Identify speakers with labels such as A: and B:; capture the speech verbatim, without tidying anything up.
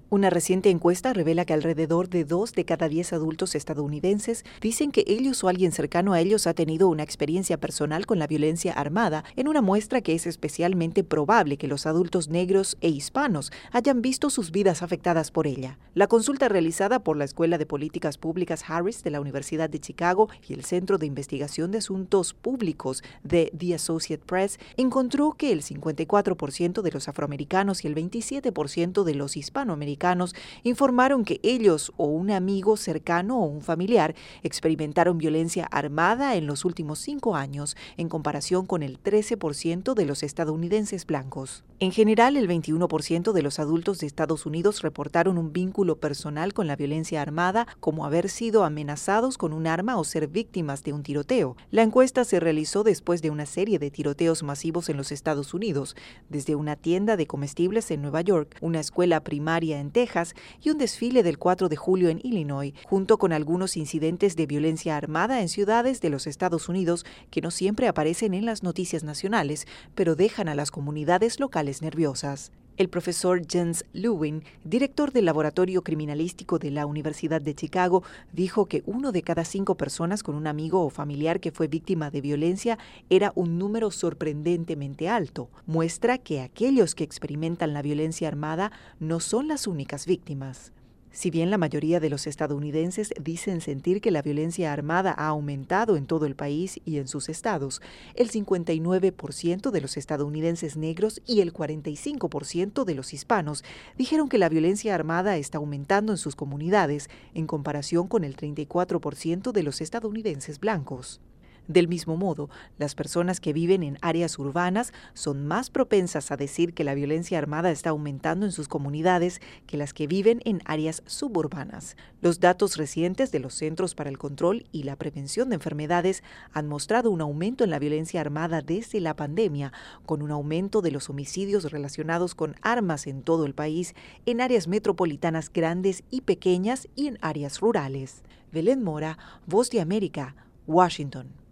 A: Una reciente encuesta revela que alrededor de dos de cada diez adultos estadounidenses dicen que ellos o alguien cercano a ellos ha tenido una experiencia personal con la violencia armada, en una muestra que es especialmente probable que los adultos negros e hispanos hayan visto sus vidas afectadas por ella. La consulta realizada por la Escuela de Políticas Públicas Harris de la Universidad de Chicago y el Centro de Investigación de Asuntos Públicos de The Associated Press encontró que el cincuenta y cuatro por ciento de los afroamericanos y el veintisiete por ciento de los hispanoamericanos informaron que ellos o un amigo cercano o un familiar experimentaron violencia armada en los últimos cinco años, en comparación con el trece por ciento de los estadounidenses blancos. En general, el veintiuno por ciento de los adultos de Estados Unidos reportaron un vínculo personal con la violencia armada, como haber sido amenazados con un arma o ser víctimas de un tiroteo. La encuesta se realizó después de una serie de tiroteos masivos en los Estados Unidos, desde una tienda de comestibles en Nueva York, una escuela primaria en Texas y un desfile del cuatro de julio en Illinois, junto con algunos incidentes de violencia armada en ciudades de los Estados Unidos que no siempre aparecen en las noticias nacionales, pero dejan a las comunidades locales nerviosas. El profesor Jens Lewin, director del Laboratorio Criminalístico de la Universidad de Chicago, dijo que uno de cada cinco personas con un amigo o familiar que fue víctima de violencia era un número sorprendentemente alto. Muestra que aquellos que experimentan la violencia armada no son las únicas víctimas. Si bien la mayoría de los estadounidenses dicen sentir que la violencia armada ha aumentado en todo el país y en sus estados, el cincuenta y nueve por ciento de los estadounidenses negros y el cuarenta y cinco por ciento de los hispanos dijeron que la violencia armada está aumentando en sus comunidades, en comparación con el treinta y cuatro por ciento de los estadounidenses blancos. Del mismo modo, las personas que viven en áreas urbanas son más propensas a decir que la violencia armada está aumentando en sus comunidades que las que viven en áreas suburbanas. Los datos recientes de los Centros para el Control y la Prevención de Enfermedades han mostrado un aumento en la violencia armada desde la pandemia, con un aumento de los homicidios relacionados con armas en todo el país, en áreas metropolitanas grandes y pequeñas y en áreas rurales. Belén Mora, Voz de América, Washington.